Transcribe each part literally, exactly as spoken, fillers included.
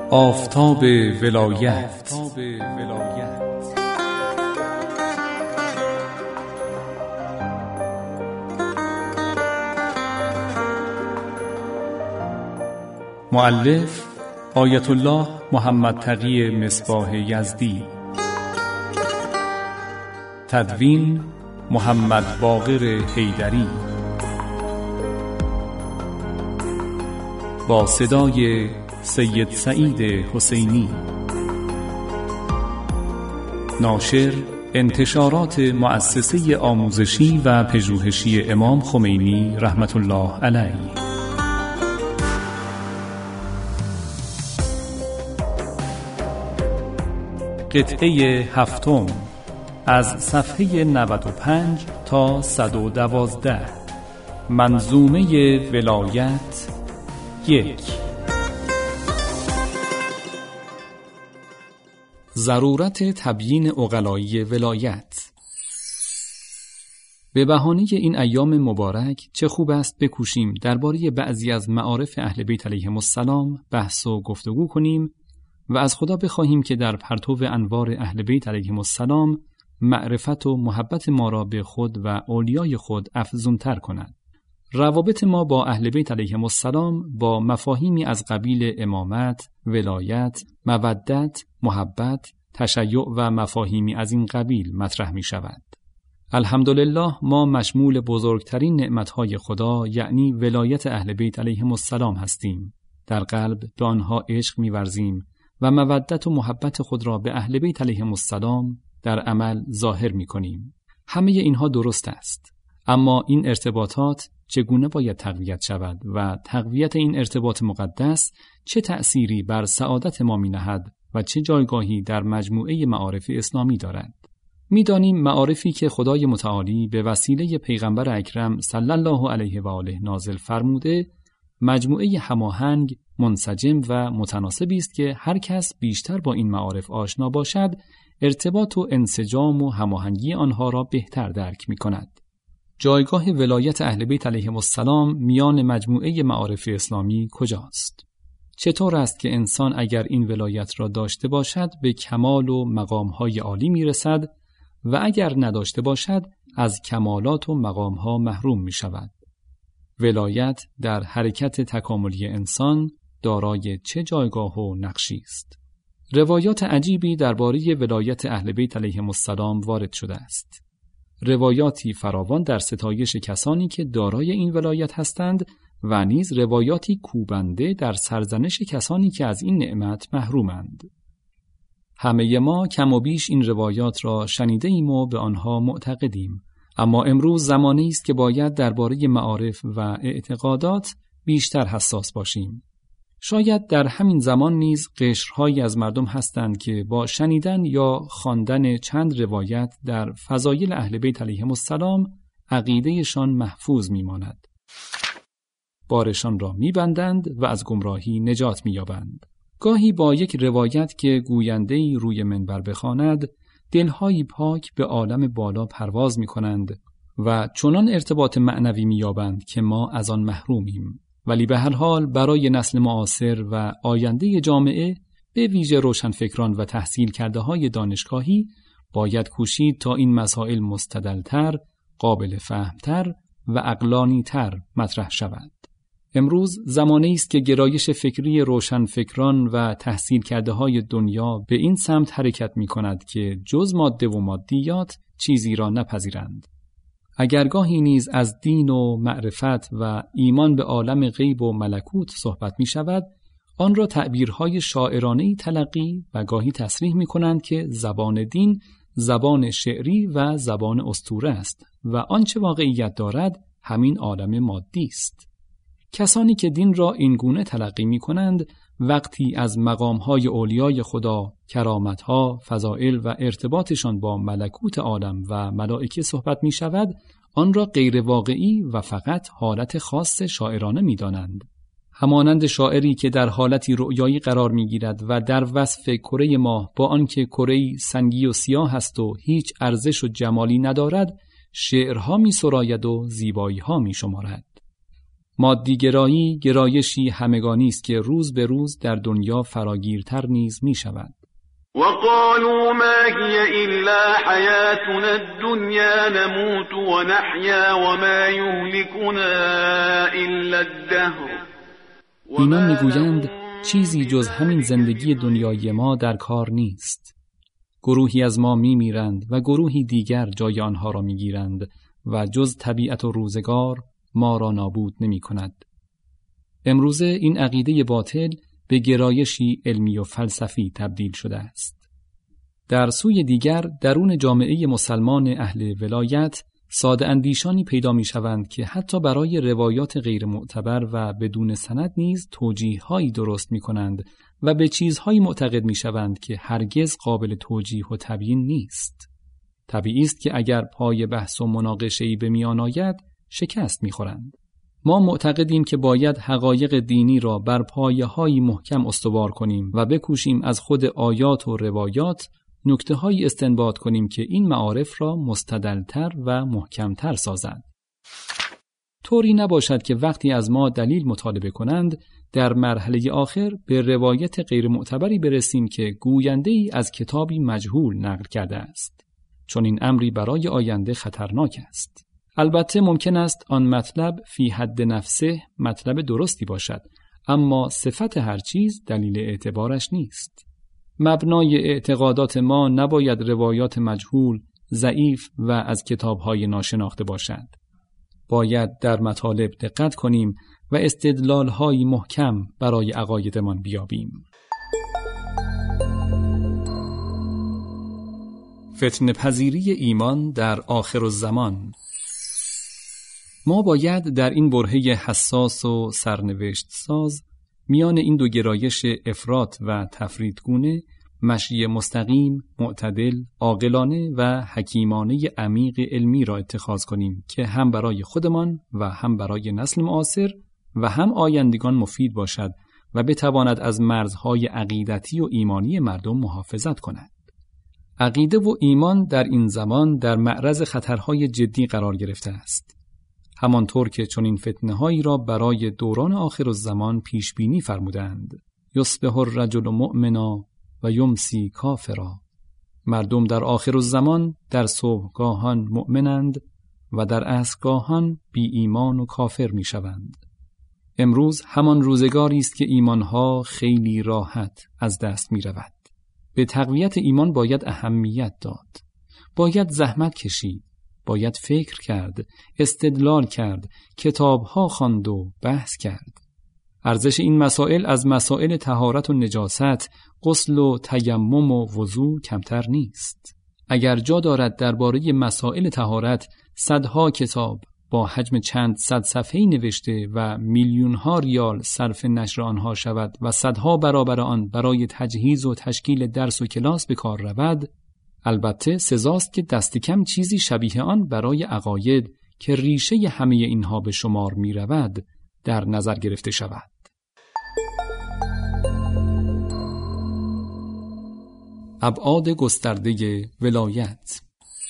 آفتاب ولایت مؤلف آیت الله محمد تقی مصباح یزدی، تدوین محمد باقر حیدری، با صدای سید سعید حسینی، ناشر انتشارات مؤسسه آموزشی و پژوهشی امام خمینی رحمت الله علیه. قطعه هفتم از صفحه نود و پنج تا صد و دوازده. منظومه ولایت یک. ضرورت تبیین عقلایی ولایت. به بهانه این ایام مبارک چه خوب است بکوشیم درباره بعضی از معارف اهل بیت علیهم السلام بحث و گفتگو کنیم و از خدا بخواهیم که در پرتو انوار اهل بیت علیهم السلام معرفت و محبت ما را به خود و اولیای خود افزونتر کند. روابط ما با اهل بیت علیهم السلام با مفاهیمی از قبیل امامت، ولایت، مودت، محبت، تشیع و مفاهیمی از این قبیل مطرح می شود. الحمدلله ما مشمول بزرگترین نعمتهای خدا یعنی ولایت اهل بیت علیهم السلام هستیم. در قلب به آنها عشق می ورزیم و مودت و محبت خود را به اهل بیت علیهم السلام در عمل ظاهر می کنیم. همه اینها درست است. اما این ارتباطات چگونه باید تقویت شود و تقویت این ارتباط مقدس چه تأثیری بر سعادت ما می نهد و چه جایگاهی در مجموعه معارف اسلامی دارد؟ می دانیم معارفی که خدای متعالی به وسیله پیغمبر اکرم صلی الله علیه و آله نازل فرموده مجموعه هماهنگ، منسجم و متناسبی است که هر کس بیشتر با این معارف آشنا باشد ارتباط و انسجام و هماهنگی آنها را بهتر درک می کند. جایگاه ولایت اهل بیت علیهم السلام میان مجموعه معارف اسلامی کجاست؟ چطور است که انسان اگر این ولایت را داشته باشد به کمال و مقامهای عالی می رسد و اگر نداشته باشد از کمالات و مقامها محروم می شود؟ ولایت در حرکت تکاملی انسان دارای چه جایگاه و نقشی است؟ روایات عجیبی درباره ولایت اهل بیت علیهم السلام وارد شده است. روایاتی فراوان در ستایش کسانی که دارای این ولایت هستند و نیز روایاتی کوبنده در سرزنش کسانی که از این نعمت محرومند. همه ما کم و بیش این روایات را شنیده ایم و به آنها معتقدیم، اما امروز زمانی است که باید درباره معارف و اعتقادات بیشتر حساس باشیم. شاید در همین زمان نیز قشرهایی از مردم هستند که با شنیدن یا خواندن چند روایت در فضایل اهل بیت علیهم السلام عقیدهشان محفوظ میماند. بارشان را میبندند و از گمراهی نجات مییابند. گاهی با یک روایت که گوینده‌ای روی منبر بخواند، دلهایی پاک به عالم بالا پرواز میکنند و چنان ارتباط معنوی مییابند که ما از آن محرومیم. ولی به هر حال برای نسل معاصر و آینده جامعه به ویژه روشنفکران و تحصیل کرده های دانشگاهی باید کوشید تا این مسائل مستدلتر، قابل فهمتر و عقلانی تر مطرح شود. امروز زمانی است که گرایش فکری روشنفکران و تحصیل کرده های دنیا به این سمت حرکت می کند که جز ماده و مادیات چیزی را نپذیرند. اگر گاهی نیز از دین و معرفت و ایمان به عالم غیب و ملکوت صحبت می شود، آن را تعبیرهای شاعرانه‌ای تلقی و گاهی تصریح می کنند که زبان دین زبان شعری و زبان اسطوره است و آنچه واقعیت دارد همین عالم مادی است. کسانی که دین را این گونه تلقی می کنند وقتی از مقامهای اولیای خدا، کرامتها، فضائل و ارتباطشان با ملکوت عالم و ملائکه صحبت می شود، آن را غیر واقعی و فقط حالت خاص شاعرانه می دانند. همانند شاعری که در حالتی رؤیایی قرار می گیرد و در وصف کره ماه با آنکه کره‌ای سنگی و سیاه است و هیچ ارزش و جمالی ندارد، شعرها می سراید و زیبایی ها می شمارد. مادی‌گرایی گرایشی همگانی است که روز به روز در دنیا فراگیرتر نیز می شود. وقالوا ما هي إلا حياتنا الدنيا نموت ونحيا وما يهلكنا إلا الدهر. اینان میگویند چیزی جز همین زندگی دنیای ما در کار نیست. گروهی از ما میمیرند و گروهی دیگر جای آنها را میگیرند و جز طبیعت و روزگار ما را نابود نمی کند. امروزه این عقیده باطل به گرایشی علمی و فلسفی تبدیل شده است. در سوی دیگر درون جامعه مسلمان اهل ولایت ساده اندیشانی پیدا می شوند که حتی برای روایات غیر معتبر و بدون سند نیز توجیه‌هایی درست می کنند و به چیزهایی معتقد می شوند که هرگز قابل توجیه و تبیین نیست. طبیعی است که اگر پای بحث و مناقشه‌ای به میان آید شکست می خورند. ما معتقدیم که باید حقایق دینی را بر پایه‌های محکم استوار کنیم و بکوشیم از خود آیات و روایات نکته‌هایی استنباط کنیم که این معارف را مستدل‌تر و محکم‌تر سازند. طوری نباشد که وقتی از ما دلیل مطالبه کنند در مرحله آخر به روایت غیر معتبری برسیم که گوینده‌ای از کتابی مجهول نقل کرده است، چون این امری برای آینده خطرناک است. البته ممکن است آن مطلب فی حد نفسه مطلب درستی باشد، اما صفت هر چیز دلیل اعتبارش نیست. مبنای اعتقادات ما نباید روایات مجهول، ضعیف و از کتاب‌های ناشناخته باشد. باید در مطالب دقت کنیم و استدلال‌های محکم برای عقایدمان بیابیم. فتنه پذیری ایمان در آخر الزمان. ما باید در این برهه حساس و سرنوشت ساز میان این دو گرایش افراط و تفریطگونه مشی مستقیم، معتدل، عاقلانه و حکیمانه عمیق علمی را اتخاذ کنیم که هم برای خودمان و هم برای نسل معاصر و هم آیندگان مفید باشد و بتواند از مرزهای عقیدتی و ایمانی مردم محافظت کند. عقیده و ایمان در این زمان در معرض خطرهای جدی قرار گرفته است. همانطور که چنین فتنه‌هایی را برای دوران آخر الزمان پیش بینی فرمودند. یصبح الرجل مؤمنا و یمسی کافرا. مردم در آخر الزمان در صبحگاهان مؤمنند و در عصرگاهان بی ایمان و کافر می شوند. امروز همان روزگاری است که ایمانها خیلی راحت از دست می رود. به تقویت ایمان باید اهمیت داد. باید زحمت کشید. باید فکر کرد، استدلال کرد، کتابها خواند و بحث کرد. ارزش این مسائل از مسائل طهارت و نجاست، غسل و تیمم و وضو کمتر نیست. اگر جا دارد درباره مسائل طهارت صدها کتاب با حجم چند صد صفحه‌ای نوشته و میلیون‌ها ریال صرف نشر آنها شود و صدها برابر آن برای تجهیز و تشکیل درس و کلاس به کار رود، البته سزاست که دست کم چیزی شبیه آن برای عقاید که ریشه همه اینها به شمار می رود در نظر گرفته شود. ابعاد گسترده ولایت.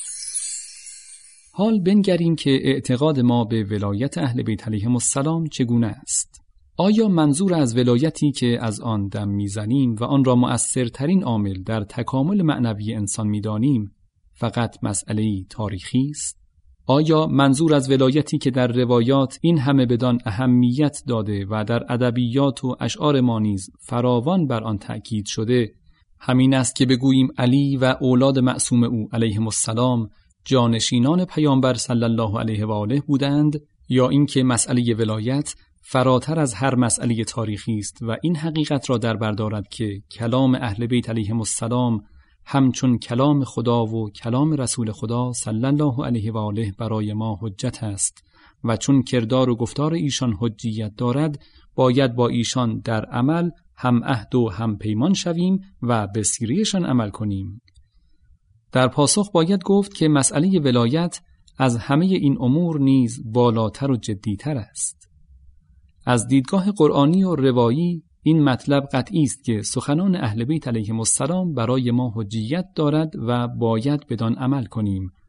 حال بنگریم که اعتقاد ما به ولایت اهل بیت علیهم السلام چگونه است. آیا منظور از ولایتی که از آن دم میزنیم و آن را مؤثرترین عامل در تکامل معنوی انسان میدانیم فقط مسئله تاریخی است؟ آیا منظور از ولایتی که در روایات این همه بدان اهمیت داده و در ادبیات و اشعار ما نیز فراوان بر آن تأکید شده همین است که بگوییم علی و اولاد معصوم او علیهم السلام جانشینان پیامبر صلی الله علیه و آله بودند، یا اینکه مسئله ولایت فراتر از هر مسئله تاریخی است و این حقیقت را در بر دارد که کلام اهل بیت علیهم السلام همچون کلام خدا و کلام رسول خدا صلی الله علیه و آله برای ما حجت است و چون کردار و گفتار ایشان حجیت دارد باید با ایشان در عمل هم عهد و هم پیمان شویم و به سیره‌شان عمل کنیم. در پاسخ باید گفت که مسئله ولایت از همه این امور نیز بالاتر و جدیتر است. از دیدگاه قرآنی و روایی این مطلب قطعی است که سخنان اهل بیت علیهم السلام برای ما حجیت دارد و باید بدان عمل کنیم،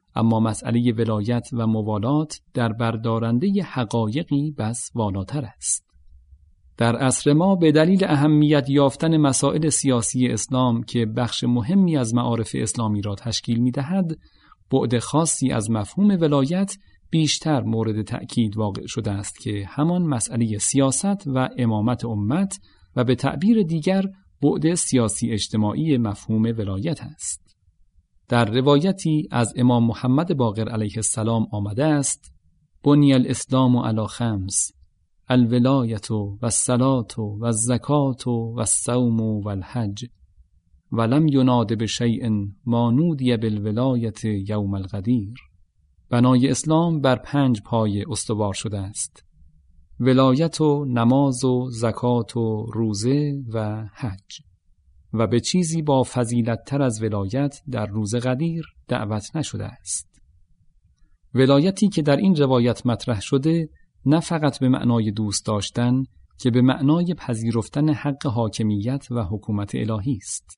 اما مسئله ولایت و موالات در بردارنده حقایقی بس والاتر است. در عصر ما به دلیل اهمیت یافتن مسائل سیاسی اسلام که بخش مهمی از معارف اسلامی را تشکیل می‌دهد، بعد خاصی از مفهوم ولایت بیشتر مورد تأکید واقع شده است که همان مسئله سیاست و امامت امت و به تعبیر دیگر بعد سیاسی اجتماعی مفهوم ولایت است. در روایتی از امام محمد باقر علیه السلام آمده است: بنی الاسلام علی خمس، الولایت و الصلاة و الزکاة و الصوم و الحج، ولم یناد بشیء ما نودی بالولایت یوم الغدیر. بنای اسلام بر پنج پایه استوار شده است: ولایت و نماز و زکات و روزه و حج، و به چیزی با فضیلت تر از ولایت در روز غدیر دعوت نشده است. ولایتی که در این روایت مطرح شده نه فقط به معنای دوست داشتن که به معنای پذیرفتن حق حاکمیت و حکومت الهی است.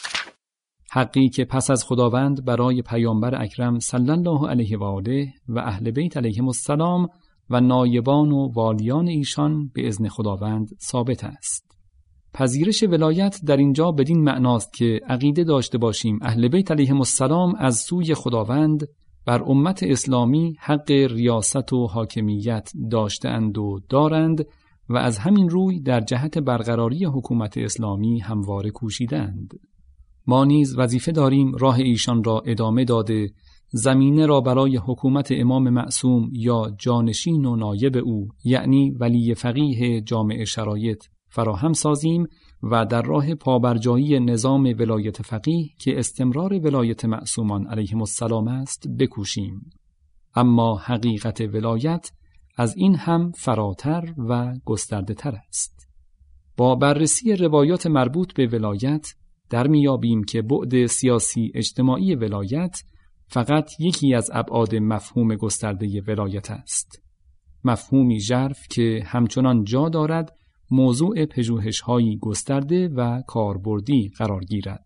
حقی که پس از خداوند برای پیامبر اکرم صلی الله علیه و آله و اهل بیت علیهم السلام و نایبان و والیان ایشان به اذن خداوند ثابت است. پذیرش ولایت در اینجا بدین معناست که عقیده داشته باشیم اهل بیت علیهم السلام از سوی خداوند بر امت اسلامی حق ریاست و حاکمیت داشتند و دارند و از همین روی در جهت برقراری حکومت اسلامی همواره کوشیدند. ما نیز وظیفه داریم راه ایشان را ادامه داده زمینه را برای حکومت امام معصوم یا جانشین و نایب او، یعنی ولی فقیه جامع شرایط، فراهم سازیم و در راه پابرجایی نظام ولایت فقیه که استمرار ولایت معصومان علیهم السلام است بکوشیم. اما حقیقت ولایت از این هم فراتر و گسترده تر است. با بررسی روایات مربوط به ولایت در میابیم که بعد سیاسی اجتماعی ولایت فقط یکی از ابعاد مفهوم گسترده ولایت است. مفهومی ژرف که همچنان جا دارد موضوع پژوهش‌هایی گسترده و کاربردی قرار گیرد.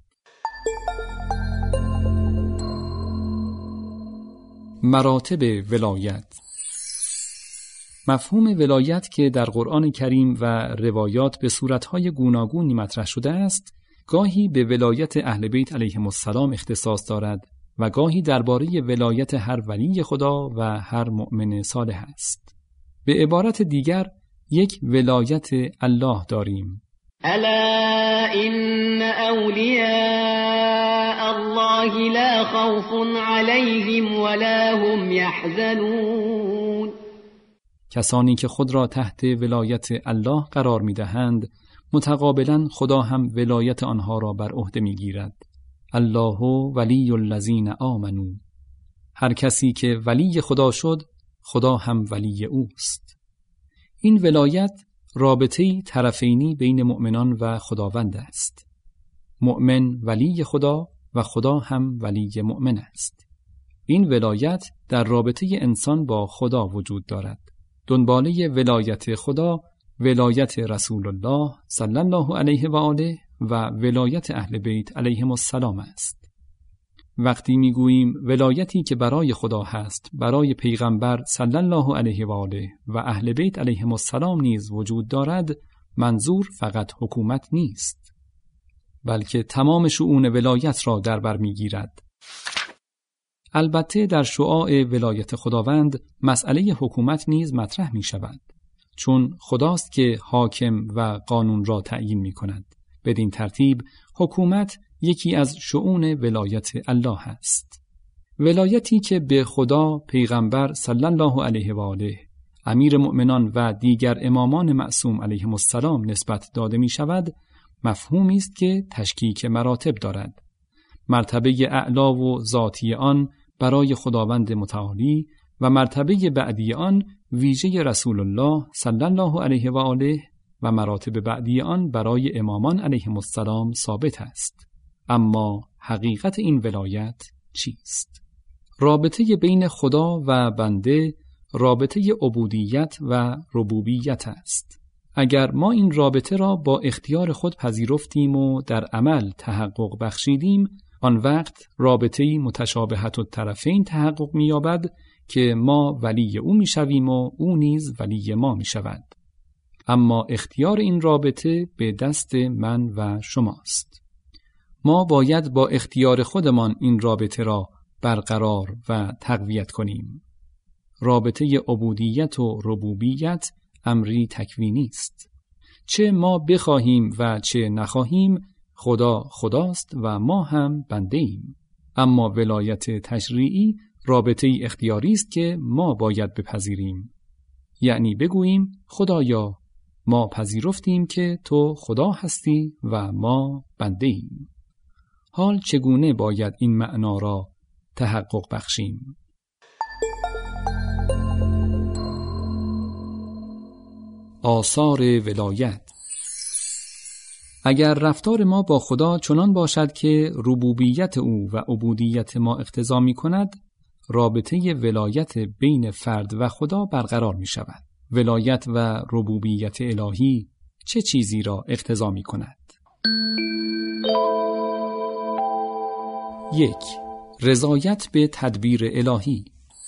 مراتب ولایت. مفهوم ولایت که در قرآن کریم و روایات به صورت‌های گوناگونی مطرح شده است، گاهی به ولایت اهل بیت علیهم السلام اختصاص دارد و گاهی درباره ولایت هر ولی خدا و هر مؤمن صالح است. به عبارت دیگر یک ولایت الله داریم. الا ان اولیاء الله لا خوف علیهم ولا هم یحزنون. کسانی که خود را تحت ولایت الله قرار می‌دهند، متقابلا خدا هم ولایت آنها را بر عهده می‌گیرد. الله ولی الذین آمنوا. هر کسی که ولی خدا شد، خدا هم ولی اوست. این ولایت رابطه‌ای طرفینی بین مؤمنان و خداوند است. مؤمن ولی خدا و خدا هم ولی مؤمن است. این ولایت در رابطه انسان با خدا وجود دارد. دنباله ولایت خدا ولایت رسول الله صلی الله علیه و آله و ولایت اهل بیت علیهم السلام است. وقتی میگوییم ولایتی که برای خدا هست، برای پیغمبر صلی الله علیه و آله و اهل بیت علیهم السلام نیز وجود دارد، منظور فقط حکومت نیست، بلکه تمام شؤون ولایت را در بر میگیرد. البته در شعاع ولایت خداوند مسئله حکومت نیز مطرح می شود، چون خداست که حاکم و قانون را تعیین می کند. بدین ترتیب حکومت یکی از شؤون ولایت الله است. ولایتی که به خدا، پیغمبر صلی الله علیه و آله، امیر مؤمنان و دیگر امامان معصوم علیهم السلام نسبت داده می شود، مفهومی است که تشکیک مراتب دارد. مرتبه اعلا و ذاتی آن برای خداوند متعالی و مرتبه بعدی آن ویژه رسول الله صلی الله علیه و آله و مراتب بعدی آن برای امامان علیهم السلام ثابت است. اما حقیقت این ولایت چیست؟ رابطه بین خدا و بنده رابطه عبودیت و ربوبیت است. اگر ما این رابطه را با اختیار خود پذیرفتیم و در عمل تحقق بخشیدیم، آن وقت رابطه‌ای متشابهت الطرفین تحقق می‌یابد که ما ولی او می‌شویم و او نیز ولی ما می‌شود. اما اختیار این رابطه به دست من و شماست. ما باید با اختیار خودمان این رابطه را برقرار و تقویت کنیم. رابطه عبودیت و ربوبیت امری تکوینی است. چه ما بخواهیم و چه نخواهیم، خدا خداست و ما هم بنده ایم. اما ولایت تشریعی رابطه اختیاری است که ما باید بپذیریم. یعنی بگوییم خدایا، ما پذیرفتیم که تو خدا هستی و ما بنده ایم. حال چگونه باید این معنا را تحقق بخشیم؟ آثار ولایت. اگر رفتار ما با خدا چنان باشد که ربوبیت او و عبودیت ما اقتضا می کند، رابطه ولایت بین فرد و خدا برقرار می شود. ولایت و ربوبیت الهی چه چیزی را اقتضا می کند؟ یک، رضایت به تدبیر الهی.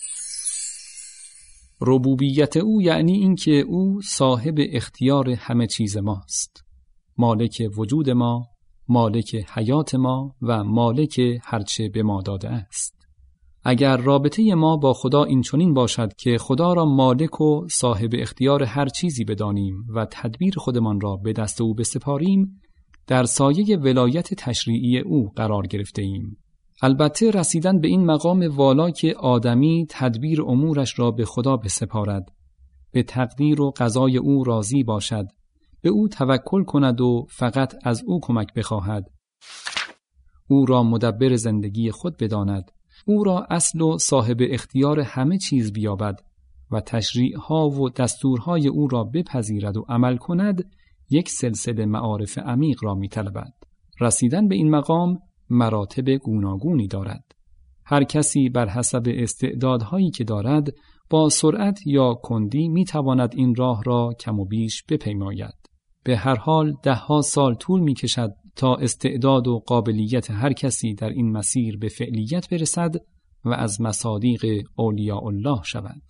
ربوبیت او یعنی این که او صاحب اختیار همه چیز ماست، مالک وجود ما، مالک حیات ما و مالک هرچه به ما داده است. اگر رابطه ما با خدا این چنین باشد که خدا را مالک و صاحب اختیار هر چیزی بدانیم و تدبیر خودمان را به دست او بسپاریم، در سایه ولایت تشریعی او قرار گرفته ایم. البته رسیدن به این مقام والا که آدمی تدبیر امورش را به خدا بسپارد، به تقدیر و قضای او راضی باشد، به او توکل کند و فقط از او کمک بخواهد، او را مدبر زندگی خود بداند، او را اصل و صاحب اختیار همه چیز بیابد و تشریعها و دستورهای او را بپذیرد و عمل کند، یک سلسله معارف عمیق را می‌طلبد. رسیدن به این مقام مراتب گوناگونی دارد. هر کسی بر حسب استعدادهایی که دارد با سرعت یا کندی می‌تواند این راه را کم و بیش بپیماید. به هر حال ده ها سال طول می‌کشد تا استعداد و قابلیت هر کسی در این مسیر به فعلیت برسد و از مصادیق اولیاء الله شود.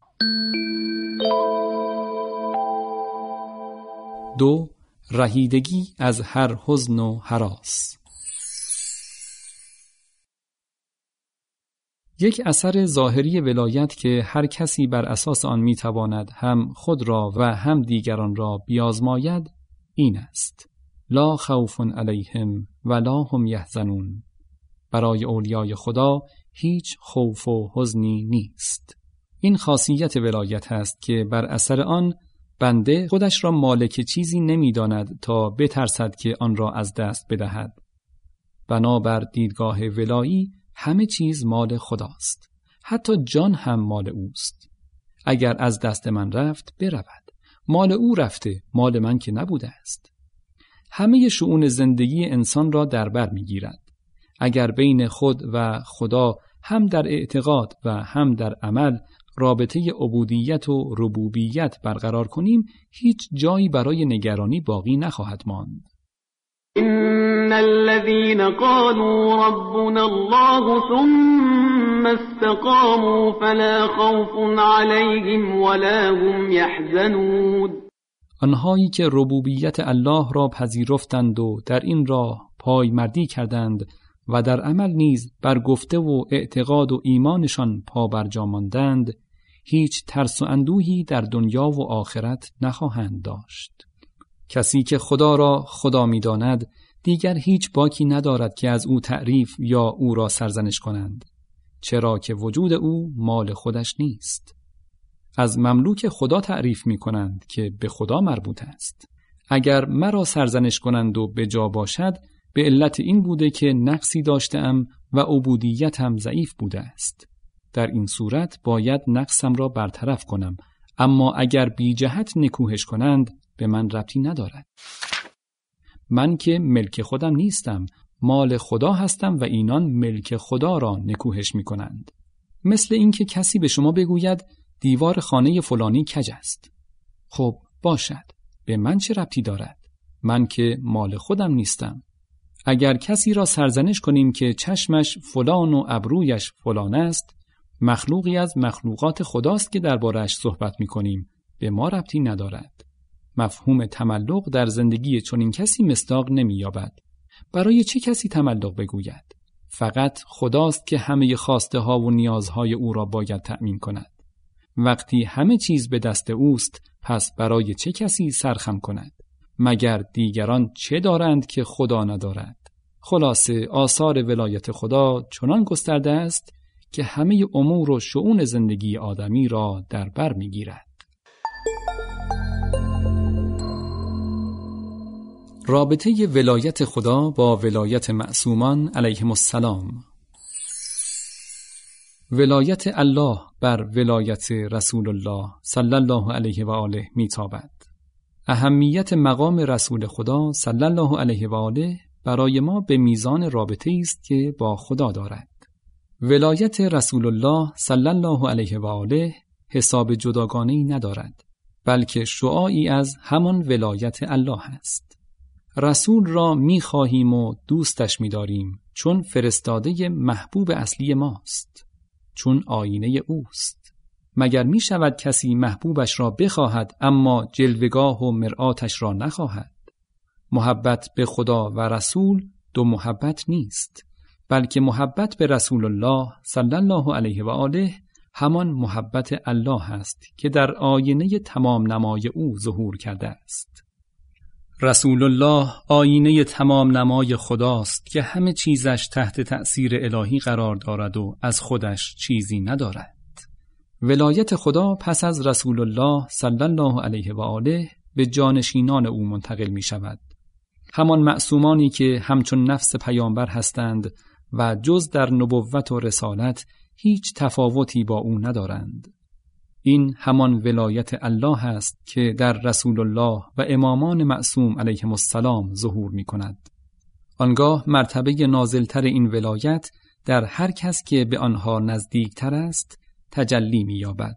دو، رهیدگی از هر حزن و هراس. یک اثر ظاهری ولایت که هر کسی بر اساس آن میتواند هم خود را و هم دیگران را بیازماید این است: لا خوف علیهم ولا هم یحزنون. برای اولیای خدا هیچ خوف و حزنی نیست. این خاصیت ولایت است که بر اثر آن بنده خودش را مالک چیزی نمی‌داند تا بترسد که آن را از دست بدهد. بنابر دیدگاه ولایی همه چیز مال خداست. حتی جان هم مال اوست. اگر از دست من رفت برود. مال او رفته، مال من که نبوده است. همه شؤون زندگی انسان را در بر می‌گیرد. اگر بین خود و خدا هم در اعتقاد و هم در عمل رابطه عبودیت و ربوبیت برقرار کنیم، هیچ جایی برای نگرانی باقی نخواهد ماند. إن الذين قالوا ربنا الله ثم استقاموا فلا خوف عليهم ولا هم يحزنون. آنهایی که ربوبیت الله را پذیرفتند و در این راه پایمردی کردند و در عمل نیز بر گفته و اعتقاد و ایمانشان پابرجا ماندند، هیچ ترس و اندوهی در دنیا و آخرت نخواهند داشت. کسی که خدا را خدا می داند دیگر هیچ باکی ندارد که از او تعریف یا او را سرزنش کنند، چرا که وجود او مال خودش نیست. از مملوک خدا تعریف می کنند که به خدا مربوط است. اگر مرا سرزنش کنند و به جا باشد، به علت این بوده که نقصی داشتم و عبودیتم ضعیف بوده است. در این صورت باید نقصم را برطرف کنم، اما اگر بی جهت نکوهش کنند به من ربطی ندارد. من که ملک خودم نیستم، مال خدا هستم و اینان ملک خدا را نکوهش می کنند. مثل این که کسی به شما بگوید دیوار خانه فلانی کج است. خب باشد، به من چه ربطی دارد؟ من که مال خودم نیستم. اگر کسی را سرزنش کنیم که چشمش فلان و ابرویش فلان است، مخلوقی از مخلوقات خداست که درباره‌اش صحبت می‌کنیم، به ما ربطی ندارد. مفهوم تملق در زندگی چنین کسی مصداق نمی‌یابد. برای چه کسی تملق بگوید؟ فقط خداست که همه خواسته ها و نیازهای او را باید تأمین کند. وقتی همه چیز به دست اوست، پس برای چه کسی سرخم کند؟ مگر دیگران چه دارند که خدا ندارد؟ خلاصه آثار ولایت خدا چنان گسترده است که همه امور و شؤون زندگی آدمی را در بر می‌گیرد. رابطه ولایت خدا با ولایت معصومان علیهم السلام. ولایت الله بر ولایت رسول الله صلی الله علیه و آله میتابد. اهمیت مقام رسول خدا صلی الله علیه و آله برای ما به میزان رابطه است که با خدا دارد. ولایت رسول الله صلی الله علیه و آله حساب جداگانه‌ای ندارد، بلکه شعاعی از همان ولایت الله است. رسول را می خواهیم و دوستش می داریم چون فرستاده محبوب اصلی ماست، چون آینه اوست. مگر می شود کسی محبوبش را بخواهد اما جلوگاه و مرآتش را نخواهد؟ محبت به خدا و رسول دو محبت نیست، بلکه محبت به رسول الله صلی الله علیه و آله همان محبت الله است که در آینه تمام نمای او ظهور کرده است. رسول الله آینه تمام نمای خداست که همه چیزش تحت تأثیر الهی قرار دارد و از خودش چیزی ندارد. ولایت خدا پس از رسول الله صلی الله علیه و آله به جانشینان او منتقل می شود. همان معصومانی که همچون نفس پیامبر هستند و جز در نبوت و رسالت هیچ تفاوتی با او ندارند. این همان ولایت الله است که در رسول الله و امامان معصوم علیهم السلام ظهور می کند. آنگاه مرتبه نازلتر این ولایت در هر کس که به آنها نزدیکتر است تجلی می یابد.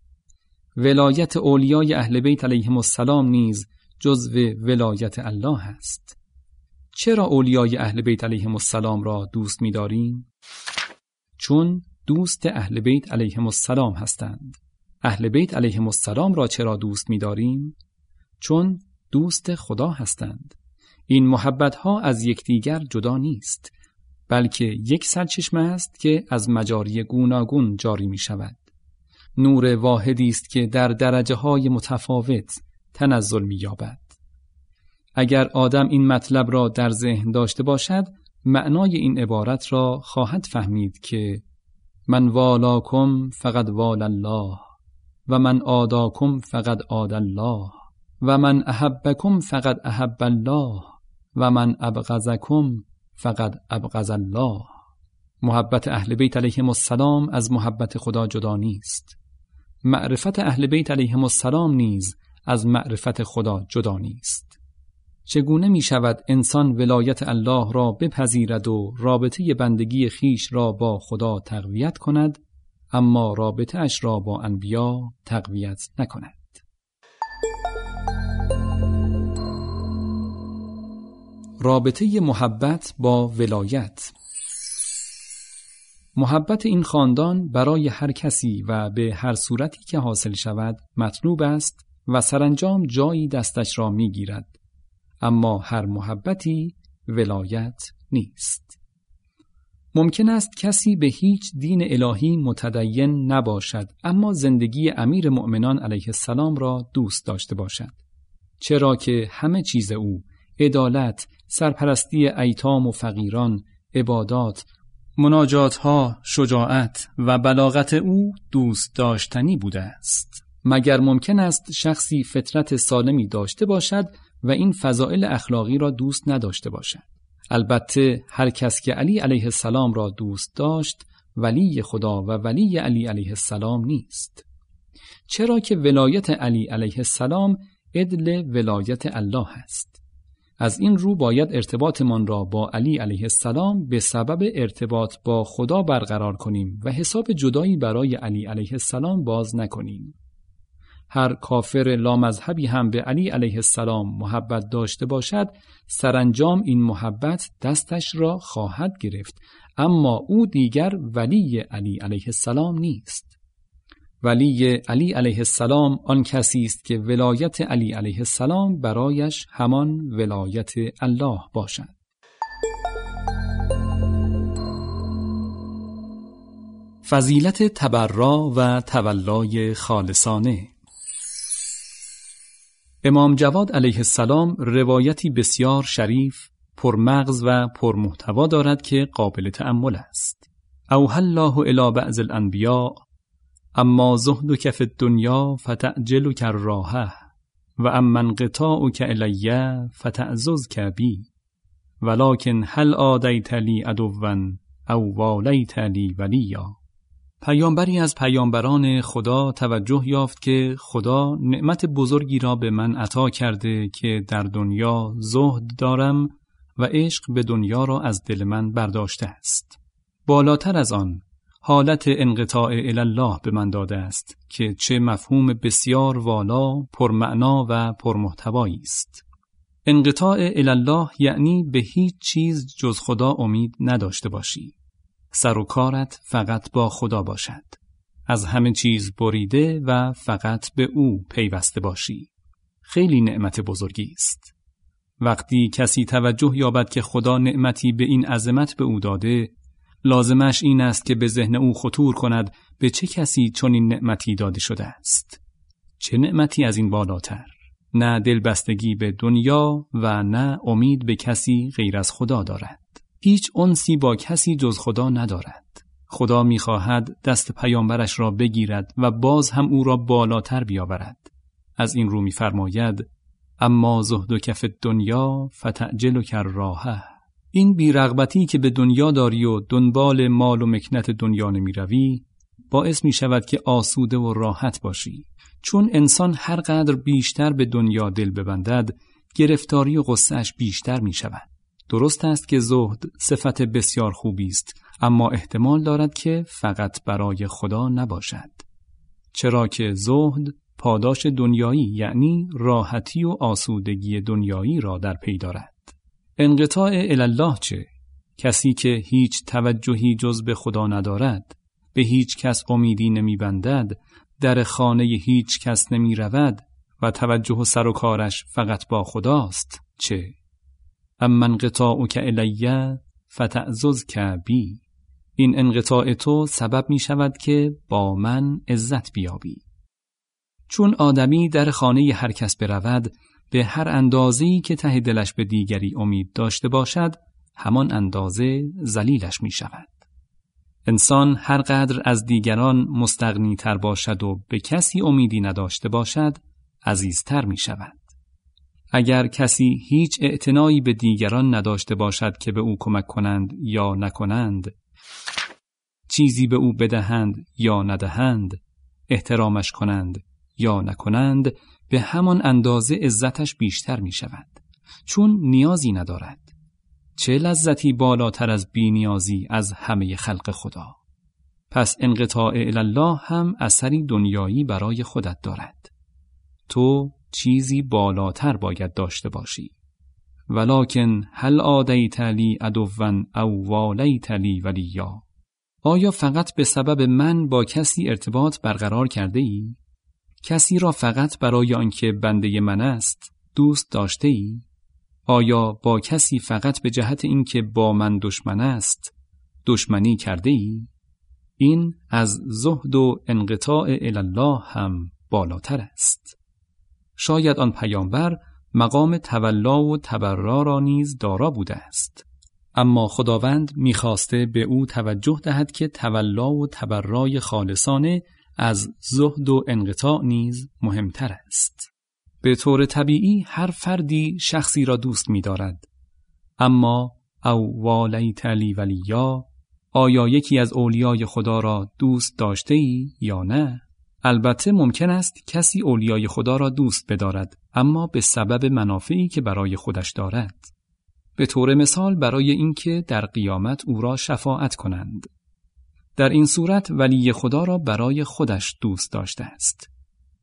ولایت اولیای اهل بیت علیهم السلام نیز جزو ولایت الله است. چرا اولیای اهل بیت علیهم السلام را دوست می داریم؟ چون دوست اهل بیت علیهم السلام هستند. اهل بیت علیهم السلام را چرا دوست می داریم؟ چون دوست خدا هستند. این محبت ها از یکدیگر جدا نیست، بلکه یک سرچشمه است که از مجاری گوناگون جاری می شود. نور واحدی است که در درجه های متفاوت تنزل می یابد. اگر آدم این مطلب را در ذهن داشته باشد، معنای این عبارت را خواهد فهمید که من والاکم فقد وال الله و من آداکم فقد آد الله و من احبکم فقد احب الله و من ابغضکم فقد ابغض الله. محبت اهل بیت علیهم السلام از محبت خدا جدا نیست. معرفت اهل بیت علیهم السلام نیز از معرفت خدا جدا نیست. چگونه می شود انسان ولایت الله را بپذیرد و رابطه بندگی خیش را با خدا تقویت کند، اما رابطه اش را با انبیا تقویت نکند؟ رابطه محبت با ولایت. محبت این خاندان برای هر کسی و به هر صورتی که حاصل شود مطلوب است و سرانجام جایی دستش را می گیرد. اما هر محبتی ولایت نیست. ممکن است کسی به هیچ دین الهی متدین نباشد اما زندگی امیر مؤمنان علیه السلام را دوست داشته باشد، چرا که همه چیز او، عدالت، سرپرستی ایتام و فقیران، عبادات، مناجاتها، شجاعت و بلاغت او دوست داشتنی بوده است. مگر ممکن است شخصی فطرت سالمی داشته باشد و این فضائل اخلاقی را دوست نداشته باشد؟ البته هر کس که علی علیه السلام را دوست داشت ولی خدا و ولی علی علیه السلام نیست، چرا که ولایت علی علیه السلام عدل ولایت الله است. از این رو باید ارتباطمان را با علی علیه السلام به سبب ارتباط با خدا برقرار کنیم و حساب جدایی برای علی علیه السلام باز نکنیم. هر کافر لامذهبی هم به علی علیه السلام محبت داشته باشد، سرانجام این محبت دستش را خواهد گرفت، اما او دیگر ولی علی علیه السلام نیست. ولی علی علیه السلام آن کسی است که ولایت علی علیه السلام برایش همان ولایت الله باشد. فضیلت تبرا و تولای خالصانه. امام جواد علیه السلام روایتی بسیار شریف، پرمغز و پرمحتوا دارد که قابل تأمل است. اوحی الله الی بعض الانبیاء اما زهدک فی الدنیا فتعجلک الراحة و اما انقطاعک الی فتعززک بی ولکن هل آدیت لی عدوا او والیت لی ولیا. پیامبری از پیامبران خدا توجه یافت که خدا نعمت بزرگی را به من عطا کرده که در دنیا زهد دارم و عشق به دنیا را از دل من برداشته است. بالاتر از آن حالت انقطاع الی الله به من داده است که چه مفهوم بسیار والا، پرمعنا و پرمحتوایی است. انقطاع الی الله یعنی به هیچ چیز جز خدا امید نداشته باشی. سر و کارت فقط با خدا باشد. از همه چیز بریده و فقط به او پیوسته باشی. خیلی نعمت بزرگی است. وقتی کسی توجه یابد که خدا نعمتی به این عظمت به او داده، لازمش این است که به ذهن او خطور کند به چه کسی چون این نعمتی داده شده است. چه نعمتی از این بالاتر؟ نه دلبستگی به دنیا و نه امید به کسی غیر از خدا دارد. هیچ انسی با کسی جز خدا ندارد. خدا می‌خواهد دست پیامبرش را بگیرد و باز هم او را بالاتر بیاورد. از این رو می‌فرماید اما زهدک فی الدنیا فتعجلک الراحة. این بی‌رغبتی که به دنیا داری و دنبال مال و مکنت دنیا نمی‌روی باعث می‌شود که آسوده و راحت باشی. چون انسان هر قدر بیشتر به دنیا دل ببندد، گرفتاری و غصه‌اش بیشتر می‌شود. درست است که زهد صفت بسیار خوبی است، اما احتمال دارد که فقط برای خدا نباشد. چرا که زهد پاداش دنیایی یعنی راحتی و آسودگی دنیایی را در پی دارد. انقطاع الی الله چه؟ کسی که هیچ توجهی جز به خدا ندارد، به هیچ کس امیدی نمی بندد، در خانه هیچ کس نمی رود و توجه و سر و کارش فقط با خداست چه؟ اما انقطاعک الی فتعززک بی. این انقطاع تو سبب می شود که با من عزت بیابی. چون آدمی در خانه هر کس برود، به هر اندازه‌ای که ته دلش به دیگری امید داشته باشد، همان اندازه ذلیلش می شود. انسان هر قدر از دیگران مستغنی تر باشد و به کسی امیدی نداشته باشد، عزیزتر می شود. اگر کسی هیچ اعتنایی به دیگران نداشته باشد که به او کمک کنند یا نکنند، چیزی به او بدهند یا ندهند، احترامش کنند یا نکنند، به همان اندازه عزتش بیشتر می شود. چون نیازی ندارد. چه لذتی بالاتر از بی‌نیازی از همه خلق خدا. پس انقطاع الی الله هم اثری دنیایی برای خودت دارد. تو چیزی بالاتر باید داشته باشی. ولکن هل آدیت لی عدوا او والیت لی ولیا. آیا فقط به سبب من با کسی ارتباط برقرار کرده ای؟ کسی را فقط برای آنکه بنده من است دوست داشته ای؟ آیا با کسی فقط به جهت اینکه با من دشمن است دشمنی کرده ای؟ این از زهد و انقطاع الی الله هم بالاتر است. شاید آن پیامبر مقام تولا و تبرا را نیز دارا بوده است، اما خداوند می‌خواسته به او توجه دهد که تولا و تبرای خالصانه از زهد و انقطاع نیز مهمتر است. به طور طبیعی هر فردی شخصی را دوست می‌دارد، اما او والیت لی ولیا، آیا یکی از اولیای خدا را دوست داشته ای یا نه؟ البته ممکن است کسی اولیای خدا را دوست بدارد، اما به سبب منافعی که برای خودش دارد. به طور مثال برای اینکه در قیامت او را شفاعت کنند. در این صورت ولی خدا را برای خودش دوست داشته است.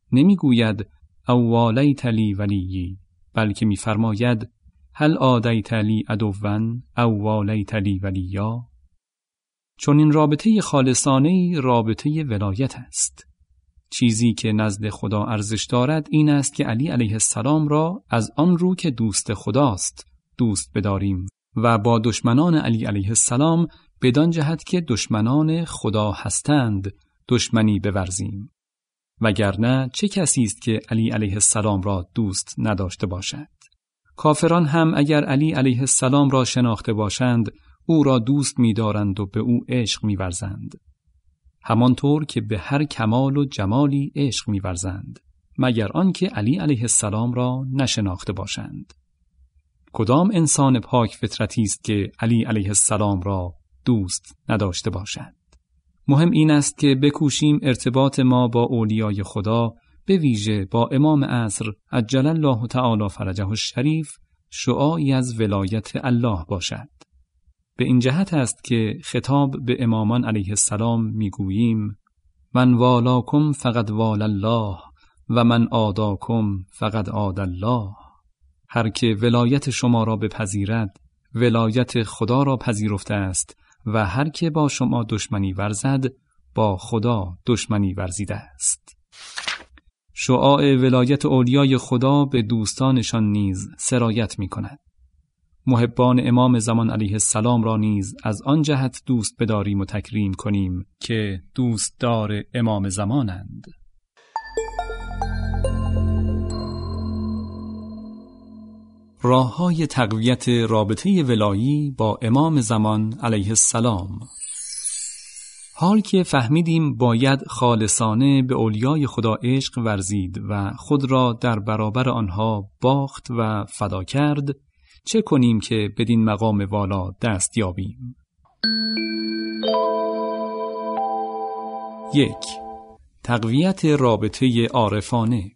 نمیگوید او والیت لی ولیی، بلکه میفرماید هل آدیت لی عدوا او والیت لی ولیا. چون این رابطه خالصانه رابطه ولایت است. چیزی که نزد خدا ارزش دارد این است که علی علیه السلام را از آن رو که دوست خداست دوست بداریم و با دشمنان علی علیه السلام بدان جهت که دشمنان خدا هستند دشمنی بورزیم. وگرنه چه کسی است که علی علیه السلام را دوست نداشته باشد؟ کافران هم اگر علی علیه السلام را شناخته باشند او را دوست می‌دارند و به او عشق می‌ورزند، همانطور که به هر کمال و جمالی عشق می‌ورزند، مگر آنکه علی علیه السلام را نشناخته باشند. کدام انسان پاک فطرتی است که علی علیه السلام را دوست نداشته باشد؟ مهم این است که بکوشیم ارتباط ما با اولیای خدا، به ویژه با امام عصر عجل الله تعالی فرجه الشریف، شعاعی از ولایت الله باشد. به این جهت است که خطاب به امامان علیه السلام میگوییم من والاکم فقد وال الله و من آداکم فقد آد الله. هر که ولایت شما را بپذیرد ولایت خدا را پذیرفته است و هر که با شما دشمنی ورزد با خدا دشمنی ورزیده است. شعاع ولایت اولیای خدا به دوستانشان نیز سرایت می کند. محبان امام زمان علیه السلام را نیز از آن جهت دوست بداریم و تکریم کنیم که دوستدار امام زمانند. راه‌های تقویت رابطه ولایی با امام زمان علیه السلام. حال که فهمیدیم باید خالصانه به اولیای خدا عشق ورزید و خود را در برابر آنها باخت و فدا کرد، چه کنیم که بدین مقام والا دست یابیم؟ یک، تقویت رابطه عارفانه.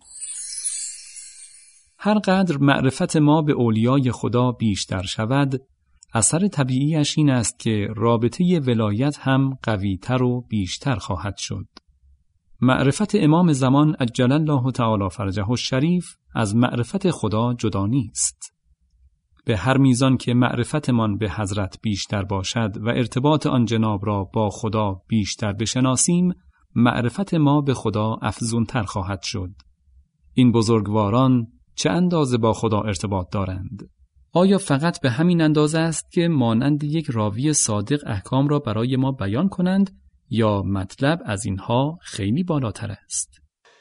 هر قدر معرفت ما به اولیای خدا بیشتر شود، اثر طبیعیش این است که رابطه ولایت هم قویتر و بیشتر خواهد شد. معرفت امام زمان عجل الله تعالی فرجه الشریف از معرفت خدا جدا نیست. به هر میزان که معرفتمان به حضرت بیشتر باشد و ارتباط آن جناب را با خدا بیشتر بشناسیم، معرفت ما به خدا افزونتر خواهد شد. این بزرگواران چه اندازه با خدا ارتباط دارند؟ آیا فقط به همین اندازه است که مانند یک راوی صادق احکام را برای ما بیان کنند یا مطلب از اینها خیلی بالاتر است؟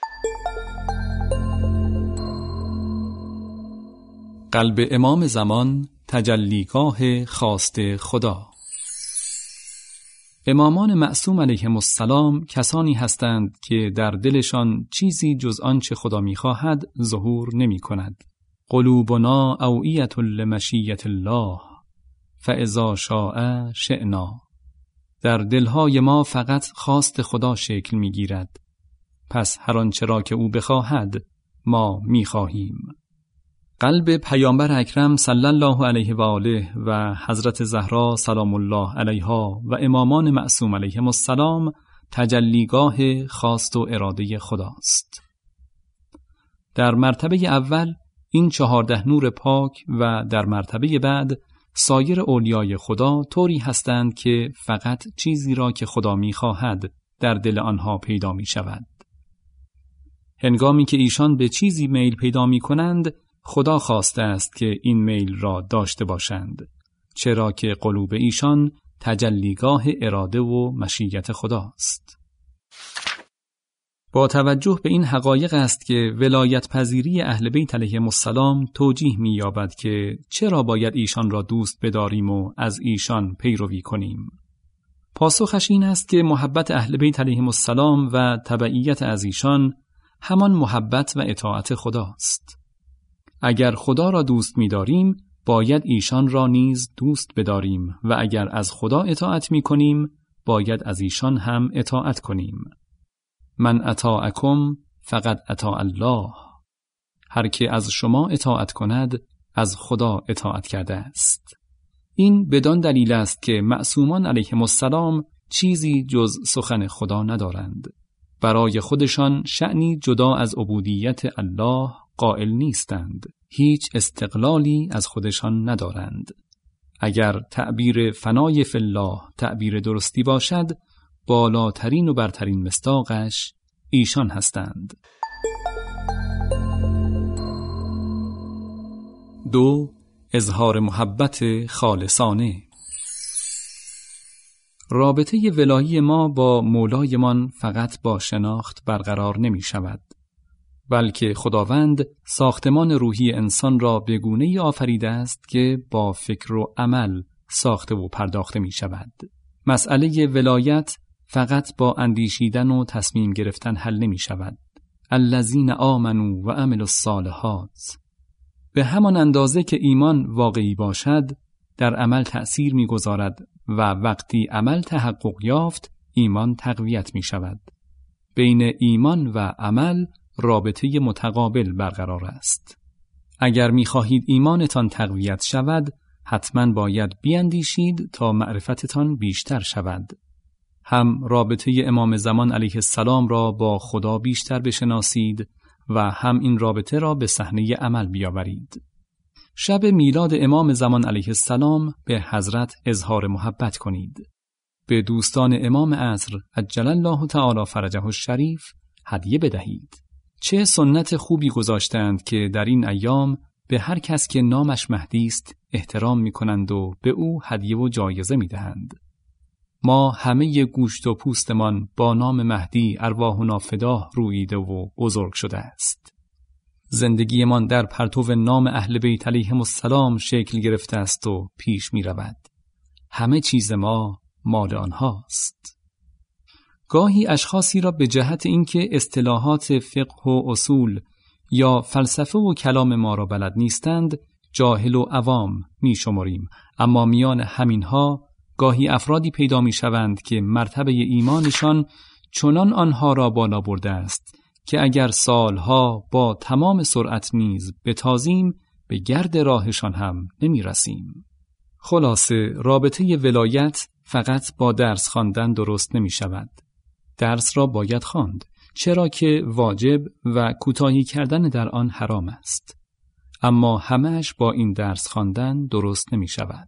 قلب امام زمان تجلیگاه خواست خدا. امامان معصوم علیهم السلام کسانی هستند که در دلشان چیزی جز آنچه خدا می‌خواهد ظهور نمی‌کند. قلوبنا اوعیة لمشیة الله فاذا شاء شئنا. در دلهای ما فقط خواست خدا شکل می‌گیرد، پس هر آنچه را که او بخواهد ما می‌خواهیم. قلب پیامبر اکرم صلی الله علیه و آله و حضرت زهرا سلام الله علیها و امامان معصوم علیهم السلام تجلیگاه خواست و اراده خداست. در مرتبه اول این چهارده نور پاک و در مرتبه بعد سایر اولیای خدا طوری هستند که فقط چیزی را که خدا می‌خواهد در دل آنها پیدا می‌شود. هنگامی که ایشان به چیزی میل پیدا می‌کنند، خدا خواسته است که این میل را داشته باشند، چرا که قلوب ایشان تجلیگاه اراده و مشیت خداست. با توجه به این حقایق است که ولایت پذیری اهل بیت علیهم السلام توجیه می یابد که چرا باید ایشان را دوست بداریم و از ایشان پیروی کنیم. پاسخش این است که محبت اهل بیت علیهم السلام و تبعیت از ایشان همان محبت و اطاعت خداست. اگر خدا را دوست می داریم، باید ایشان را نیز دوست بداریم و اگر از خدا اطاعت می کنیم، باید از ایشان هم اطاعت کنیم. من اطاعکم فقد اطاع الله. هر که از شما اطاعت کند، از خدا اطاعت کرده است. این بدان دلیل است که معصومان علیهم السلام چیزی جز سخن خدا ندارند. برای خودشان شأنی جدا از عبودیت الله قائل نیستند. هیچ استقلالی از خودشان ندارند. اگر تعبیر فنای فی الله تعبیر درستی باشد، بالاترین و برترین مصداقش ایشان هستند. دو، اظهار محبت خالصانه. رابطه ولایی ما با مولایمان فقط با شناخت برقرار نمی شود، بلکه خداوند ساختمان روحی انسان را به گونه‌ای آفریده است که با فکر و عمل ساخته و پرداخته می شود. مسئله ولایت فقط با اندیشیدن و تصمیم گرفتن حل نمی شود. الذین آمنوا و عملوا الصالحات. به همان اندازه که ایمان واقعی باشد، در عمل تأثیر می گذارد و وقتی عمل تحقق یافت، ایمان تقویت می شود. بین ایمان و عمل رابطه متقابل برقرار است. اگر می خواهید ایمانتان تقویت شود، حتما باید بیندیشید تا معرفتتان بیشتر شود. هم رابطه امام زمان علیه السلام را با خدا بیشتر بشناسید و هم این رابطه را به صحنه عمل بیاورید. شب میلاد امام زمان علیه السلام به حضرت اظهار محبت کنید. به دوستان امام عصر عجل الله تعالی فرجه الشریف هدیه بدهید. چه سنت خوبی گذاشتند که در این ایام به هر کس که نامش مهدی است احترام می کنند و به او هدیه و جایزه می دهند. ما همه گوشت و پوستمان با نام مهدی ارواحنا فداه روییده و بزرگ شده است. زندگیمان در پرتو نام اهل بیت علیهم السلام شکل گرفته است و پیش می رود. همه چیز ما مال آنهاست. گاهی اشخاصی را به جهت اینکه اصطلاحات فقه و اصول یا فلسفه و کلام ما را بلد نیستند جاهل و عوام می شماریم، اما میان همینها گاهی افرادی پیدا می شوند که مرتبه ایمانشان چنان آنها را بالا برده است که اگر سالها با تمام سرعت نیز بتازیم به گرد راهشان هم نمی رسیم. خلاصه رابطه ولایت فقط با درس خواندن درست نمی شود. درس را باید خواند، چرا که واجب و کوتاهی کردن در آن حرام است. اما همه‌اش با این درس خواندن درست نمی شود.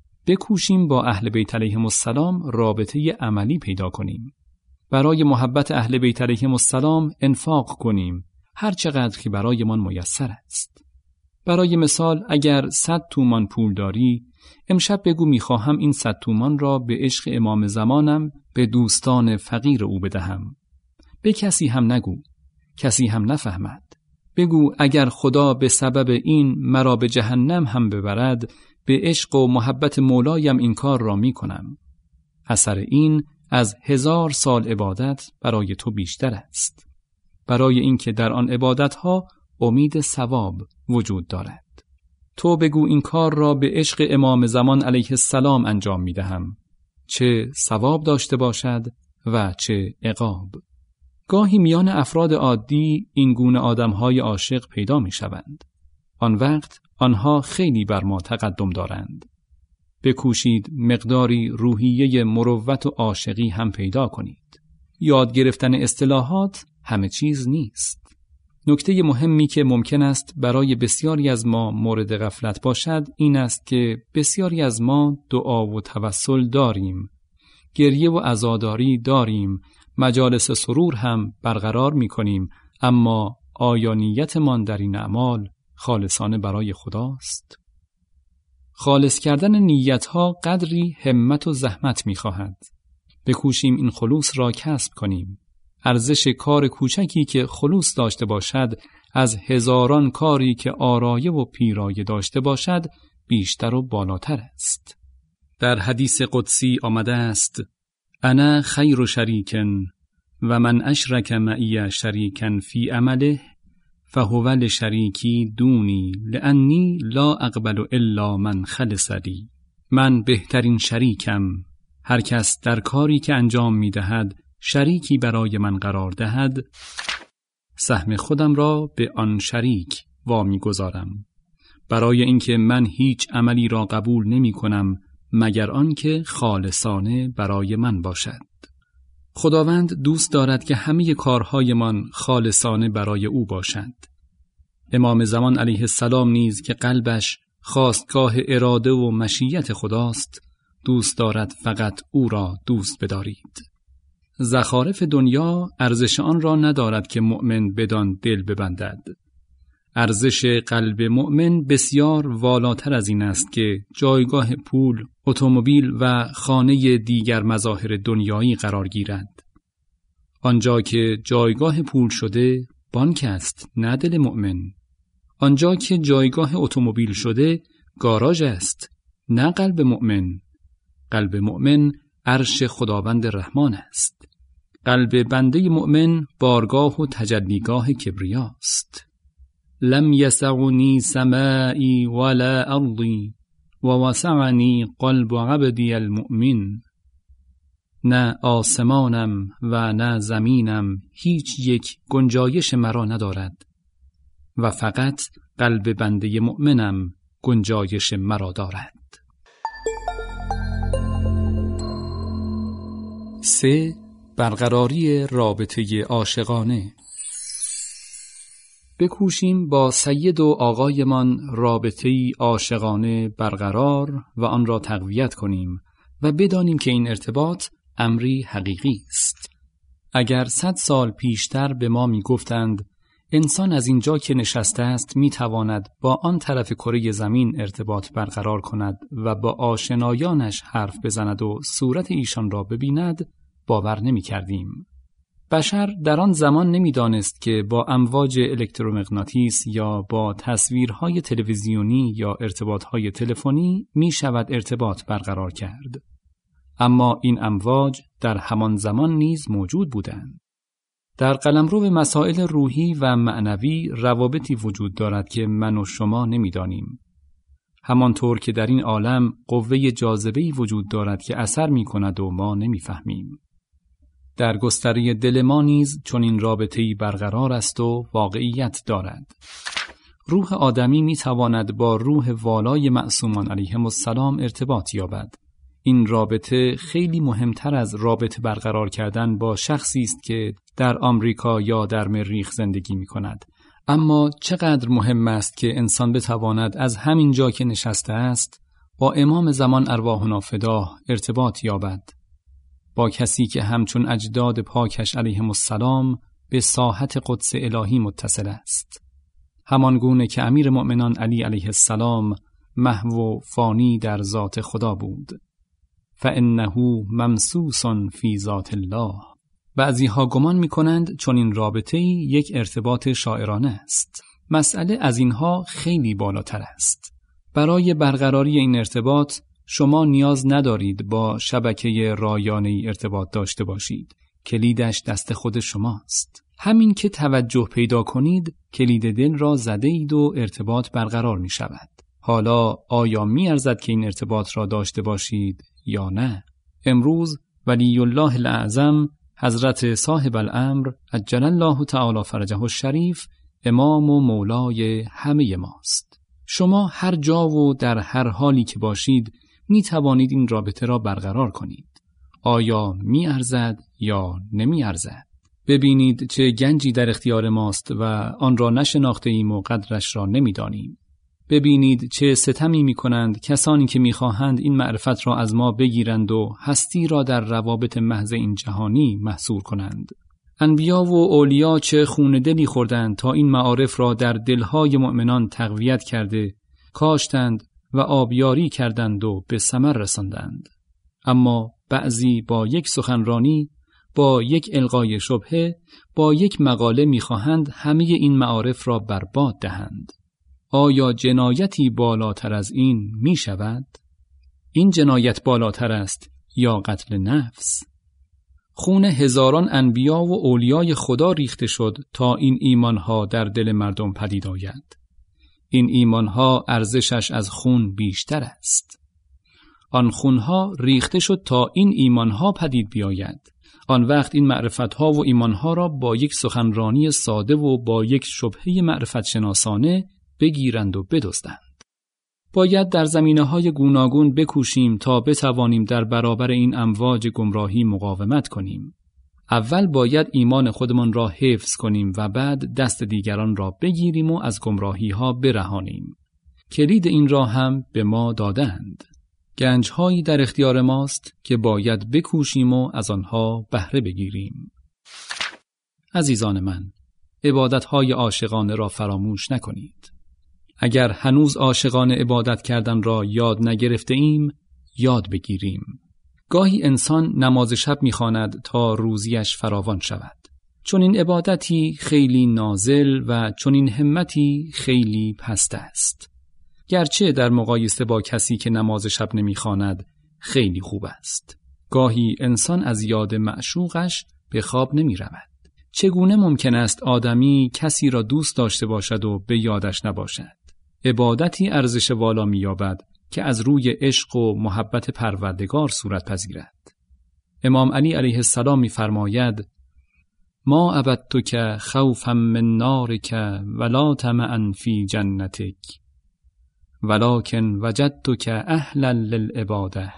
بکوشیم با اهل بیت علیهم السلام رابطه عملی پیدا کنیم. برای محبت اهل بیت علیهم السلام انفاق کنیم، هر چقدر که برایمان میسر است. برای مثال اگر صد تومان پول داری، امشب بگو میخواهم این صد تومان را به عشق امام زمانم به دوستان فقیر او بدهم. به کسی هم نگو، کسی هم نفهمد. بگو اگر خدا به سبب این مرا به جهنم هم ببرد، به عشق و محبت مولایم این کار را می کنم. اثر این از هزار سال عبادت برای تو بیشتر است. برای اینکه در آن عبادتها امید ثواب وجود دارد. تو بگو این کار را به عشق امام زمان علیه السلام انجام می دهم. چه ثواب داشته باشد و چه عقاب. گاهی میان افراد عادی این گونه آدمهای عاشق پیدا می شوند. آن وقت آنها خیلی بر ما تقدم دارند. بکوشید مقداری روحیه مروت و عاشقی هم پیدا کنید. یاد گرفتن اصطلاحات همه چیز نیست. نکته مهمی که ممکن است برای بسیاری از ما مورد غفلت باشد این است که بسیاری از ما دعا و توسل داریم، گریه و عزاداری داریم، مجالس سرور هم برقرار می کنیم، اما آیا نیتمان در این اعمال خالصانه برای خداست؟ خالص کردن نیتها قدری همت و زحمت می خواهد. بکوشیم این خلوص را کسب کنیم. ارزش کار کوچکی که خلوص داشته باشد از هزاران کاری که آرایه و پیرایه داشته باشد بیشتر و بالاتر است. در حدیث قدسی آمده است: انا خیر شریکن و من اشرک معی شریکن فی عمله فهو لشریکی دونی لانی لا اقبل الا من خلص لی. من بهترین شریکم. هر کس در کاری که انجام می دهد شریکی برای من قرار دهد، سهم خودم را به آن شریک وامی گذارم، برای اینکه من هیچ عملی را قبول نمی کنم مگر آنکه خالصانه برای من باشد. خداوند دوست دارد که همه کارهایمان خالصانه برای او باشد. امام زمان علیه السلام نیز که قلبش خواستگاه اراده و مشیت خداست، دوست دارد فقط او را دوست بدارید. زخارف دنیا ارزش آن را ندارد که مؤمن بدان دل ببندد. ارزش قلب مؤمن بسیار والاتر از این است که جایگاه پول، اتومبیل و خانه دیگر مظاهر دنیایی قرار گیرد. آنجا که جایگاه پول شده، بانک است، نه دل مؤمن. آنجا که جایگاه اتومبیل شده، گاراژ است، نه قلب مؤمن. قلب مؤمن عرش خداوند رحمان است. قلب بنده مؤمن بارگاه و تجلیگاه کبریاست. لم یسعنی سمائی ولا ارضی و وسعنی قلب عبدی المؤمن. نه آسمانم و نه زمینم هیچ یک گنجایش مرا ندارد و فقط قلب بنده مؤمنم گنجایش مرا دارد. سه. برقراری رابطه عاشقانه. بکوشیم با سید و آقایمان رابطه‌ای عاشقانه برقرار و آن را تقویت کنیم و بدانیم که این ارتباط امری حقیقی است. اگر صد سال پیشتر به ما می گفتند انسان از اینجا که نشسته است می تواند با آن طرف کره زمین ارتباط برقرار کند و با آشنایانش حرف بزند و صورت ایشان را ببیند، باور نمی کردیم. بشر در آن زمان نمی دانست که با امواج الکترومغناطیس یا با تصویرهای تلویزیونی یا ارتباطهای تلفنی می شود ارتباط برقرار کرد. اما این امواج در همان زمان نیز موجود بودند. در قلمرو مسائل روحی و معنوی روابطی وجود دارد که من و شما نمی دانیم. همانطور که در این عالم قوه جاذبه‌ای وجود دارد که اثر می کند و ما نمی فهمیم. در گستره دل ما نیز چنین رابطه‌ای برقرار است و واقعیت دارد. روح آدمی می تواند با روح والای معصومان علیهم السلام ارتباط یابد. این رابطه خیلی مهمتر از رابطه برقرار کردن با شخصی است که در آمریکا یا در مریخ زندگی می کند. اما چقدر مهم است که انسان بتواند از همین جا که نشسته است با امام زمان ارواحنا فداه ارتباط یابد، با کسی که همچون اجداد پاکش علیهم السلام به ساحت قدس الهی متصل است، همان گونه که امیر مؤمنان علی علیه السلام محو و فانی در ذات خدا بود. فإنه ممسوس فی ذات الله. بعضی ها گمان می کنند چون این رابطه‌ای یک ارتباط شاعرانه است. مسئله از اینها خیلی بالاتر است. برای برقراری این ارتباط شما نیاز ندارید با شبکه رایانه‌ای ارتباط داشته باشید. کلیدش دست خود شماست. همین که توجه پیدا کنید کلید دل را زده اید و ارتباط برقرار می شود. حالا آیا می ارزد که این ارتباط را داشته باشید یا نه؟ امروز ولی الله الاعظم حضرت صاحب الامر عجل الله تعالی فرجه الشریف امام و مولای همه ماست. شما هر جا و در هر حالی که باشید می توانید این رابطه را برقرار کنید. آیا می ارزد یا نمی ارزد؟ ببینید چه گنجی در اختیار ماست و آن را نشناخته ایم و قدرش را نمی دانیم. ببینید چه ستمی می کنند کسانی که می خواهند این معرفت را از ما بگیرند و هستی را در روابط محض این جهانی محصور کنند. انبیا و اولیا چه خون دلی خوردند تا این معارف را در دلهای مؤمنان تقویت کرده، کاشتند و آبیاری کردند و به ثمر رساندند. اما بعضی با یک سخنرانی، با یک القای شبهه، با یک مقاله می‌خواهند همه این معارف را برباد دهند. آیا جنایتی بالاتر از این می شود؟ این جنایت بالاتر است یا قتل نفس؟ خون هزاران انبیا و اولیای خدا ریخته شد تا این ایمانها در دل مردم پدید آید. این ایمانها ارزشش از خون بیشتر است. آن خونها ریخته شد تا این ایمانها پدید بیاید. آن وقت این معرفتها و ایمانها را با یک سخنرانی ساده و با یک شبهه معرفت شناسانه بگیرند و بدزدند. باید در زمینه‌های گوناگون بکوشیم تا بتوانیم در برابر این امواج گمراهی مقاومت کنیم. اول باید ایمان خودمان را حفظ کنیم و بعد دست دیگران را بگیریم و از گمراهی ها برهانیم. کلید این را هم به ما دادند. گنج‌هایی در اختیار ماست که باید بکوشیم و از آنها بهره بگیریم. عزیزان من، عبادت‌های عاشقانه را فراموش نکنید. اگر هنوز عاشقانه عبادت کردن را یاد نگرفته ایم، یاد بگیریم. گاهی انسان نماز شب می‌خواند تا روزیش فراوان شود. چون این عبادتی خیلی نازل و چون این همتی خیلی پست است. گرچه در مقایسه با کسی که نماز شب نمی‌خواند خیلی خوب است. گاهی انسان از یاد معشوقش به خواب نمی‌رود. چگونه ممکن است آدمی کسی را دوست داشته باشد و به یادش نباشد؟ عبادتی ارزش والا می‌یابد که از روی عشق و محبت پروردگار صورت پذیرد. امام علی علیه السلام می‌فرماید: ما عبدتک خوفا من نارک ولا طمعا فی جنتک ولکن وجدتک اهلا للعباده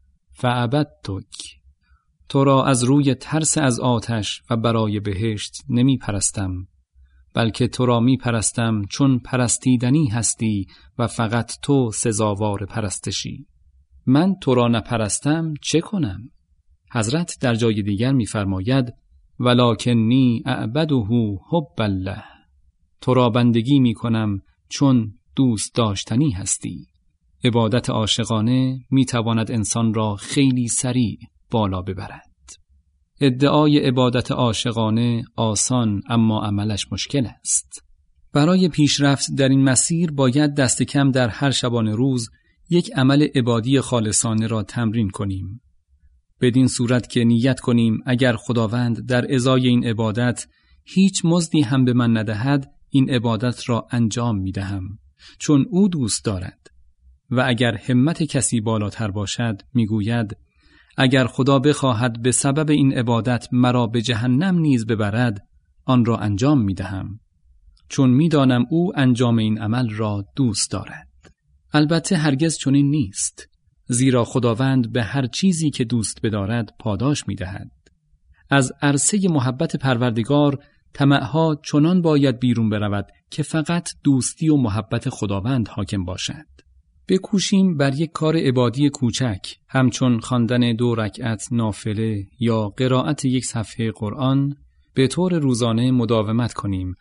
فعبدتک. تو را از روی ترس از آتش و برای بهشت نمی پرستم، بلکه تو را می پرستم چون پرستیدنی هستی و فقط تو سزاوار پرستشی. من تو را نپرستم چه کنم؟ حضرت در جای دیگر می فرماید: ولکنی اعبده حب الله. تو را بندگی می کنم چون دوست داشتنی هستی. عبادت عاشقانه می تواند انسان را خیلی سریع بالا ببرد. ادعای عبادت عاشقانه آسان اما عملش مشکل است. برای پیشرفت در این مسیر باید دست کم در هر شبانه روز یک عمل عبادی خالصانه را تمرین کنیم. بدین صورت که نیت کنیم اگر خداوند در ازای این عبادت هیچ مزدی هم به من ندهد، این عبادت را انجام می دهم چون او دوست دارد. و اگر همت کسی بالاتر باشد میگوید اگر خدا بخواهد به سبب این عبادت مرا به جهنم نیز ببرد، آن را انجام می دهم چون می دانم او انجام این عمل را دوست دارد. البته هرگز چنین نیست، زیرا خداوند به هر چیزی که دوست بدارد پاداش می دهد. از عرصه محبت پروردگار طمعها چنان باید بیرون برود که فقط دوستی و محبت خداوند حاکم باشد. بکوشیم بر یک کار عبادی کوچک، همچون خواندن دو رکعت نافله یا قرائت یک صفحه قرآن به طور روزانه مداومت کنیم،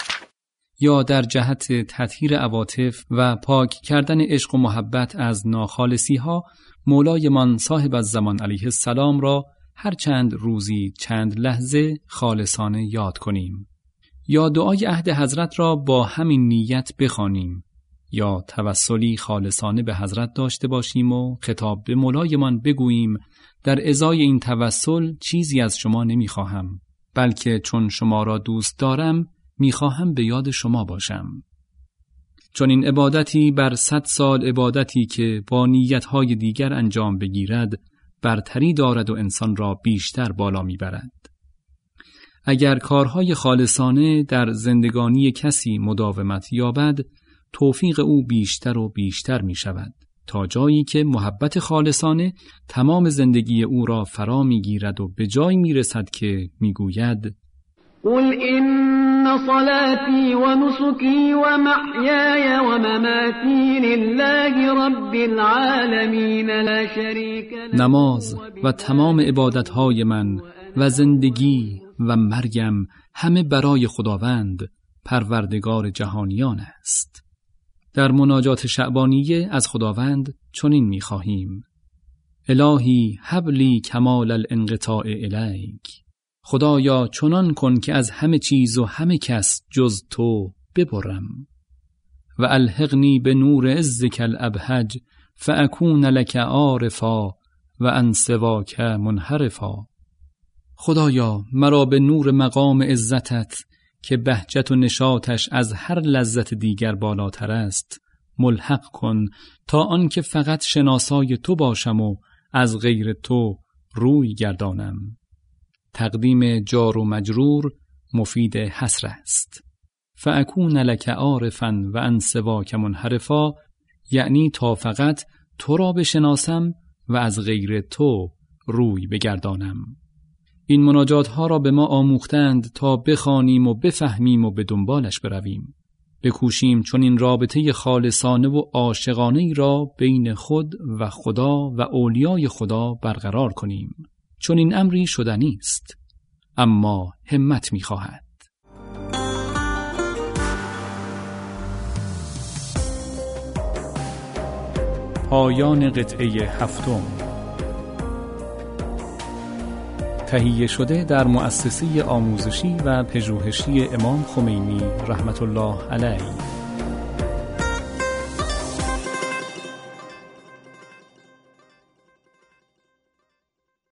یا در جهت تطهیر عواطف و پاک کردن عشق و محبت از ناخالصی ها مولایمان صاحب الزمان علیه السلام را هر چند روزی چند لحظه خالصانه یاد کنیم، یا دعای عهد حضرت را با همین نیت بخوانیم، یا توسلی خالصانه به حضرت داشته باشیم و خطاب به مولایمان بگوییم در ازای این توسل چیزی از شما نمیخواهم، بلکه چون شما را دوست دارم میخواهم به یاد شما باشم. چون این عبادتی بر صد سال عبادتی که با نیتهای دیگر انجام بگیرد برتری دارد و انسان را بیشتر بالا میبرد. اگر کارهای خالصانه در زندگانی کسی مداومت یابد، توفیق او بیشتر و بیشتر می شود تا جایی که محبت خالصانه تمام زندگی او را فرا می گیرد و به جایی می رسد که می گوید: قل ان صلاتي ونسكي ومحياي ومماتي لله رب العالمين لا شريك له. نماز و تمام عبادتهای من و زندگی و مرگم همه برای خداوند پروردگار جهانیان است. در مناجات شعبانیه از خداوند چنین می‌خواهیم: الهی هب لی کمال الانقطاع الیک. خدایا چنان کن که از همه چیز و همه کس جز تو ببرم. و الحقنی به نور عزک الابهج فاکون لک عارفا و عن سواک منحرفا. خدایا مرا به نور مقام عزتت که بهجت و نشاطش از هر لذت دیگر بالاتر است ملحق کن، تا آن که فقط شناسای تو باشم و از غیر تو روی گردانم. تقدیم جار و مجرور مفید حصر است. فاکون لک عارفا و عن سواک منحرفا، یعنی تا فقط تو را بشناسم و از غیر تو روی بگردانم. این مناجات ها را به ما آموختند تا بخوانیم و بفهمیم و به دنبالش برویم. بکوشیم چون این رابطه خالصانه و عاشقانه ای را بین خود و خدا و اولیای خدا برقرار کنیم. چون این امری شدنی است، اما همت می خواهد. پایان قطعه هفتم. تهیه شده در مؤسسه آموزشی و پژوهشی امام خمینی رحمت الله علیه.